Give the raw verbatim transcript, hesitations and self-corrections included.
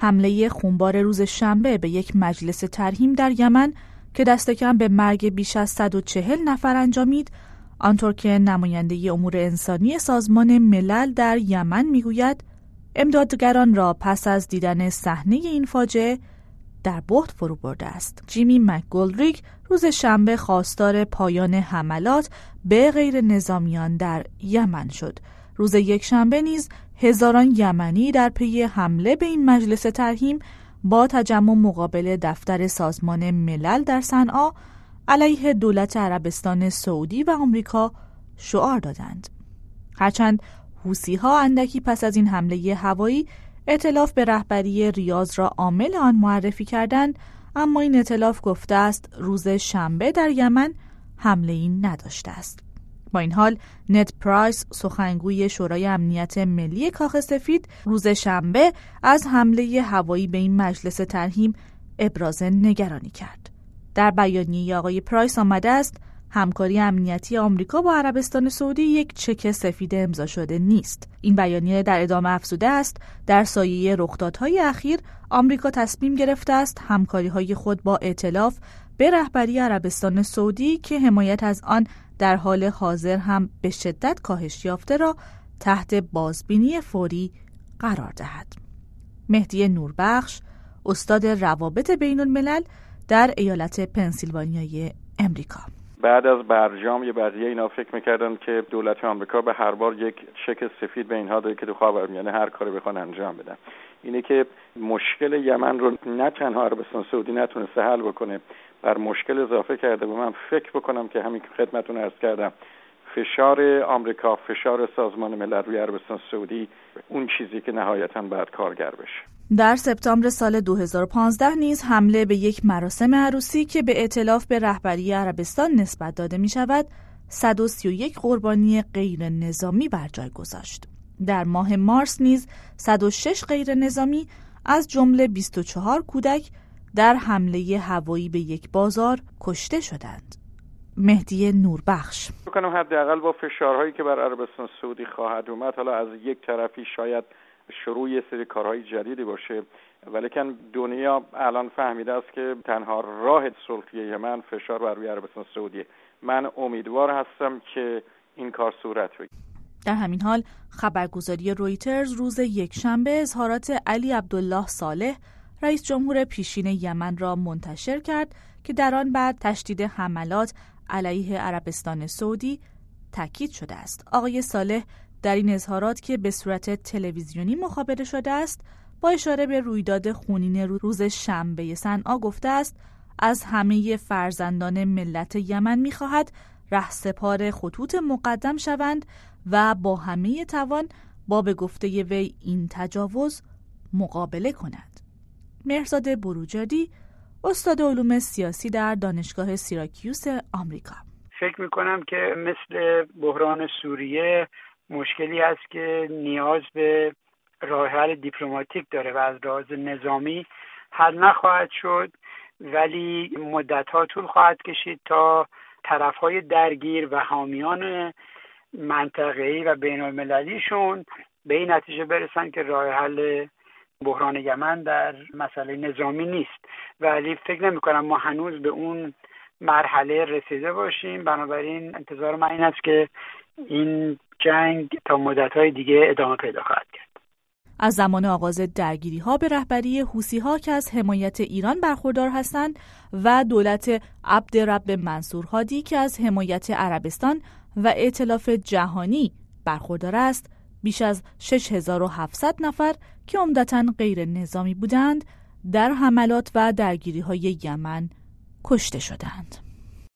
حمله خونبار روز شنبه به یک مجلس ترحیم در یمن که دست کم به مرگ بیش از صد و چهل نفر انجامید، آنطور که نماینده امور انسانی سازمان ملل در یمن میگوید، امدادگران را پس از دیدن صحنه این فاجعه در بهت فرو برده است. جیمی مکگولدریگ روز شنبه خواستار پایان حملات به غیر نظامیان در یمن شد. روز یک شنبه نیز هزاران یمنی در پی حمله به این مجلس ترحیم با تجمع مقابل دفتر سازمان ملل در صنعا علیه دولت عربستان سعودی و آمریکا شعار دادند. هرچند حوثی‌ها اندکی پس از این حمله هوایی ائتلاف به رهبری ریاض را عامل آن معرفی کردند، اما این ائتلاف گفته است روز شنبه در یمن حمله‌ای نداشته است. با این حال نت پرایس، سخنگوی شورای امنیت ملی کاخ سفید، روز شنبه از حمله هوایی به این مجلس ترحیم ابراز نگرانی کرد. در بیانیه آقای پرایس آمده است همکاری امنیتی آمریکا با عربستان سعودی یک چک سفید امضا شده نیست. این بیانیه در ادامه افزوده است در سایه رخدادهای اخیر آمریکا تصمیم گرفته است همکاری‌های خود با ائتلاف به رهبری عربستان سعودی که حمایت از آن در حال حاضر هم به شدت کاهش یافته را تحت بازبینی فوری قرار دهد. مهدی نوربخش، استاد روابط بین الملل در ایالت پنسیلوانیای امریکا: بعد از برجام یه بعضی اینا فکر میکردن که دولت آمریکا به هر بار یک چک سفید به اینها داده که تو خاورمیانه هر کاری بخوان انجام بدن. اینه که مشکل یمن رو نه تنها عربستان سعودی نتونسته حل بکنه، بر مشکل اضافه کرده. و من فکر بکنم که همین که خدمتتون عرض کردم، فشار آمریکا، فشار سازمان ملل روی عربستان سعودی اون چیزی که نهایتاً باید کارگر بشه. در سپتامبر سال دو هزار و پانزده نیز حمله به یک مراسم عروسی که به ائتلاف به رهبری عربستان نسبت داده می شود، صد و سی و یک قربانی غیر نظامی بر جای گذاشت. در ماه مارس نیز صد و شش غیر نظامی از جمله بیست و چهار کودک در حمله هوایی به یک بازار کشته شدند. مهدی نوربخش: بکنم حداقل با فشارهایی که بر عربستان سعودی خواهد اومد، حالا از یک طرفی شاید شروع یه سری کارهای جدیدی باشه، ولیکن دنیا الان فهمیده است که تنها راه صلح یمن فشار بر روی عربستان سعودی. من امیدوار هستم که این کار صورت بگیره. در همین حال خبرگزاری رویترز روز یکشنبه اظهارات علی عبدالله صالح، رئیس جمهور پیشین یمن را منتشر کرد که در آن بعد تشدید حملات علیه عربستان سعودی تاکید شده است. آقای صالح در این اظهارات که به صورت تلویزیونی مخابره شده است، با اشاره به رویداد خونین روز شنبه صنعا گفته است از همه فرزندان ملت یمن می‌خواهد رهسپار خطوط مقدم شوند و با همه توان با به گفته وی این تجاوز مقابله کنند. مهرزاد بروجردی، استاد علوم سیاسی در دانشگاه سیراکیوس آمریکا: فکر می‌کنم که مثل بحران سوریه مشکلی هست که نیاز به راه حل دیپلماتیک داره و از لحاظ نظامی حل نخواهد شد، ولی مدت‌ها طول خواهد کشید تا طرف‌های درگیر و حامیان منطقه‌ای و بین‌المللیشون به این نتیجه برسن که راه حل بحران یمن در مسئله نظامی نیست. ولی فکر نمی‌کنم ما هنوز به اون مرحله رسیده باشیم. بنابراین انتظار من این است که این جنگ تا مدت‌های دیگه ادامه پیدا خواهد کرد. از زمان آغاز درگیری‌ها به رهبری حوثی‌ها که از حمایت ایران برخوردار هستند و دولت عبدرب منصور هادی که از حمایت عربستان و ائتلاف جهانی برخوردار است، بیش از شش هزار و هفتصد نفر که عمدتاً غیر نظامی بودند در حملات و درگیری‌های یمن کشته شدند.